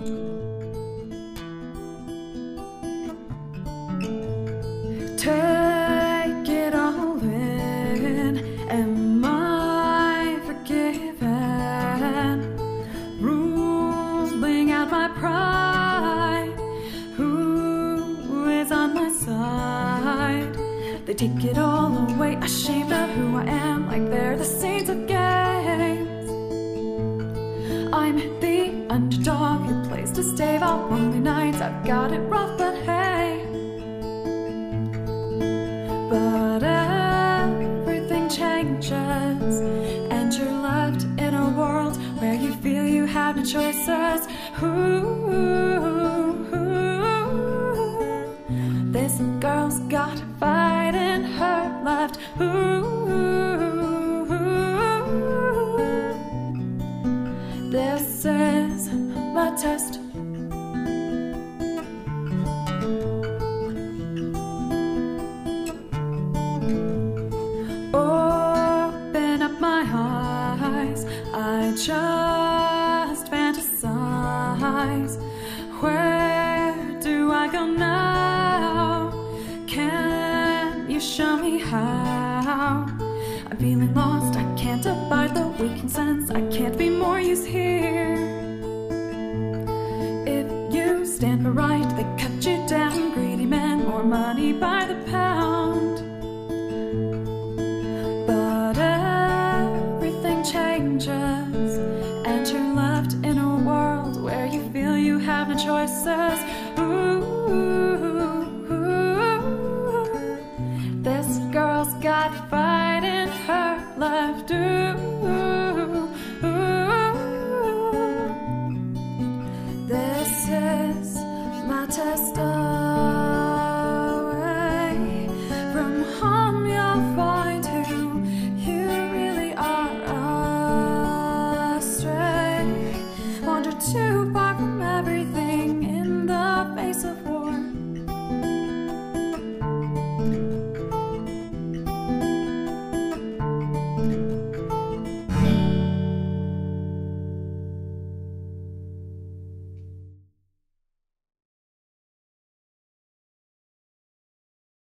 Take it all in. Am I forgiven? Ruling out my pride. Who is on my side? They take it all away, ashamed of who I am, like they're the saints of games. I'm the underdog who plays to stave out lonely nights. I've got it rough, but hey. But everything changes, and you're left in a world where you feel you have no choices. This girl's got a fight in her left. This is my test. Open up my eyes, I just fantasize. Where do I go now? Can you show me how? I'm feeling lost, I can't abide the weakened sense. I can't be more use here. If you stand for right, they cut you down. Greedy men, more money by the pound. But everything changes, and you're left in a world where you feel you have no choices. This girl's got fight in her left.